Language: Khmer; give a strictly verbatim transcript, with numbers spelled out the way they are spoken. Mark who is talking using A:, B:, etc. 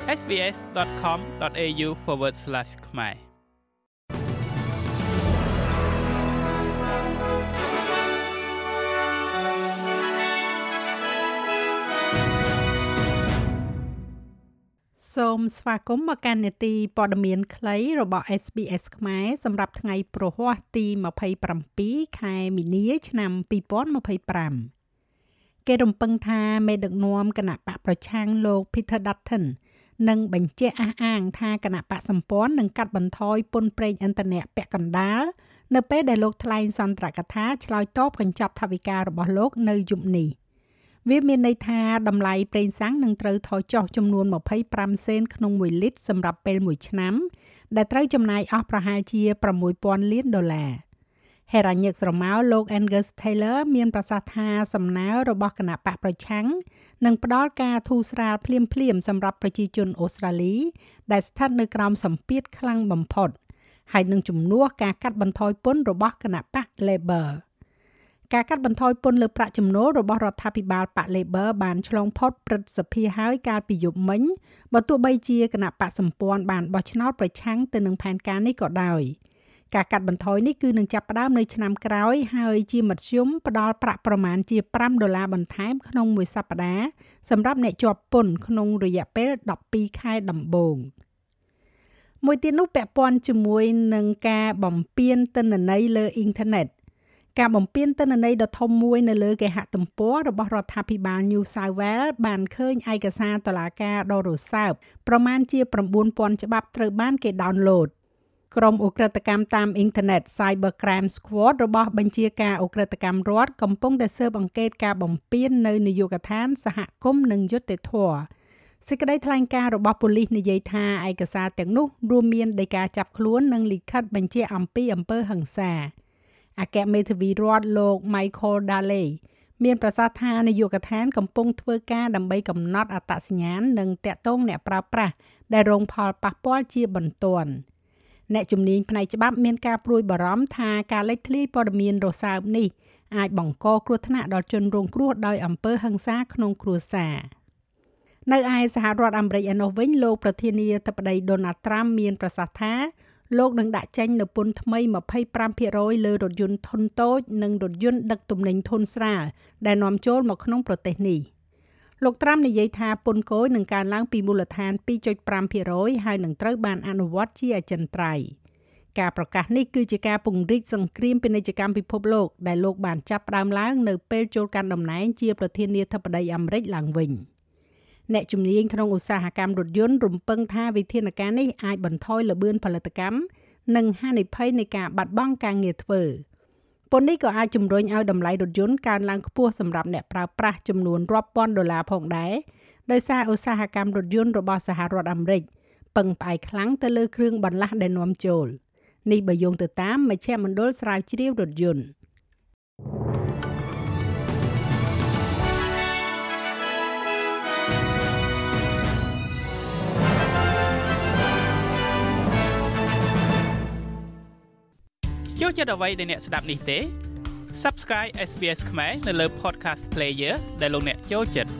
A: sbs.com.au forward slash ខ្មែរសូមស្វាគមន៍មកកាន់នេតិព័ត៌មានខ្លីរបស់ เอส บี เอส ខ្មែរសម្រាប់ថ្ងៃព្រហស្បតិ៍ទីยี่สิบเจ็ดខែមីនាឆ្នាំยี่สิบยี่สิบห้าគេរំពឹងថាមេដឹកនាំគណៈបកប្រឆាំងលោក Peter Dutton នឹងបញ្ជាក់អះអាងថាគណៈបកសម្ព័ន្ធនឹងកាត់បន្ថយពន្ធប្រេងឥន្ធនៈពាក់កណ្ដាលនៅពេលដែលលោកថ្លែងសន្ទរកថាឆ្លើយតបកញ្ចប់ថវិការបស់លោកនៅយប់នេះវាមានន័យថាតម្លៃប្រេងសាំងនឹងត្រូវថយចុះចំនួនยี่สิบห้าសេនក្នុងមួយលីត្រសម្រាប់ពេលមួយឆ្នាំដែលត្រូវចំណាយអស់ប្រហែលជាsáu thousandលានដុល្លារហេរ៉ាញឹកស្រមោលលោក Angus Taylor មានប្រសាសន៍ថាសំណើរបស់គណៈបកប្រឆាំងនឹងផ្ដល់ការធូរស្រាលភ្លាមៗសម្រាប់ប្រជាជនអូស្ត្រាលីដែលស្ថិតនៅក្រោមសម្ពាធខ្លាំងបំផុតហើយនឹងជំនួសការកាត់បន្ថយពន្ធរបស់គណៈបក Laborការកាត់បន្ថយពន្ធលើប្រាក់ចំណូលរបស់រដ្ឋាភិបាលបក Labor បានឆ្លងផុតព្រឹទ្ធសភាហើយកាលពីយប់មិញបើទោះបីជាគណៈបកសម្ព័ន្ធបានបោះឆ្នោតប្រឆាំងទៅនឹងផែនការនេះក៏ដោយការកាត់បន្ថយនេះគឺនឹងចាប់ផ្ដើមនៅឆ្នាំក្រោយហើយជាមធ្យមផ្ដល់ប្រាក់ប្រមាណជាfiveដុល្លារបន្ថែមក្នុងមួយសប្តាហ៍សម្រាប់អ្នកជាប់ពន្ធក្នុងរយៈពេលtwelveខែដំបូងមួយទៀតនោះពាក់ព័ន្ធជាមួយនឹងការបំពានទិន្នន័យលើអ៊ីនធឺណិតការបំពានទិន្នន័យដ៏ធំមួយនៅលើគេហទំព័ររបស់រដ្ឋាភិបាល New South Wales បានឃើញឯកសារតុលាការដ៏រសើបប្រមាណជាnine thousandច្បាប់ត្រូវបានគេដោនឡូតក្រុមឧក្រិដ្ឋកម្មតាមអ៊ីនធឺណិត Cybercrime Squad របស់បញ្ជាការឧក្រិដ្ឋកម្មរដ្ឋកំពុងតែស៊ើបអង្កេតការបំពាននៅនាយកដ្ឋានសហគមន៍និងយុត្តិធម៌សេចក្តីថ្លែងការណ៍របស់ប៉ូលីសនិយាយថាឯកសារទាំងនោះរួមមានដីកាចាប់ខ្លួននិងលិខិតបញ្ជាអំពីអំពើហិង្សាអគ្គមេធាវីរដ្ឋលោក Michael Daly មានប្រសាសន៍ថានាយកដ្ឋានកំពុងធ្វើការដើម្បីកំណត់អត្តសញ្ញាណនិងតាក់ទងអ្នកប្រើប្រាស់ដែលរងផលប៉ះពាល់ជាបន្ទាន់អ្នកជំនាញផ្នែកច្បាប់មានការព្រួយបារម្ភថាការលេចធ្លាយព័ត៌មានរសើបនេះអាចបង្កគ្រោះថ្នាក់ដល់ជនរងគ្រោះដោយអំពើហិង្សាក្នុងគ្រួសារនៅឯសហរដ្ឋអាមេរិកឯណោះវិញលោកប្រធានាធិបតី Donald Trump មានប្រសាសន៍ថាលោកនឹងដាក់ចេញនូវពន្ធថ្មីtwenty-five percentលើរថយន្តធុនតូចនិងរថយន្តដឹកទំនិញធុនស្រាលដែលនាំចូលមកក្នុងប្រទេសនេះលោកត្រាំនិយាយថាពន្ធគយនឹងកើនឡើងពីមូលដ្ឋានtwo point five percent ហើយនឹងត្រូវបានអនុវត្តជាអចិន្ត្រៃយ៍ការប្រកាសនេះគឺជាការពង្រីកសង្គ្រាមពាណិជ្ជកម្មពិភពលោកដែលលោកបានចាប់ផ្ដើមឡើងនៅពេលចូលកាន់តំណែងជាប្រធានាធិបតីអាមេរិកឡើងវិញអ្នកជំនាញក្នុងឧស្សាហកម្មរថយន្តរំពឹងថាវិធានការនេះអាចបន្ថយល្បឿនផលិតកម្មនិងហានិភ័យនៃការបាត់បង់ការងារធ្វើពន្ធនេះក៏អាចជំរុញឲ្យតម្លៃរថយន្តកើនឡើងខ្ពស់សម្រាប់អ្នកប្រើប្រាស់ចំនួនរាប់ពាន់ដុល្លារផងដែរដោយសារឧស្សាហកម្មរថយន្តរបស់សហរដ្ឋអាមេរិកពឹងផ្អែកខ្លាំងទៅលើគ្រឿងបន្លាស់ដែលនាំចូលនេះបើយោងទៅតាមមជ្ឈមណ្ឌលស្រាវជ្រាវរថយន្តចូលចិត្តអ្វីដែលអ្នកស្ដាប់នេះទេ Subscribe เอส บี เอส ខ្មែរនៅលើ Podcast Player ដែលលោកអ្នកចូលចិត្ត